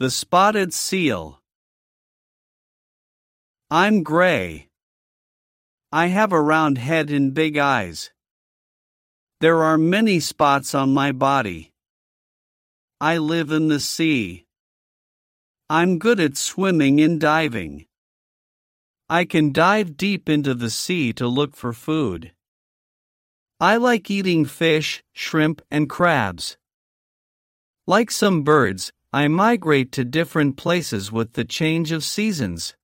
The spotted seal. I'm gray. I have a round head and big eyes. There are many spots on my body. I live in the sea. I'm good at swimming and diving. I can dive deep into the sea to look for food. I like eating fish, shrimp, and crabs. Like some birds, I migrate to different places with the change of seasons.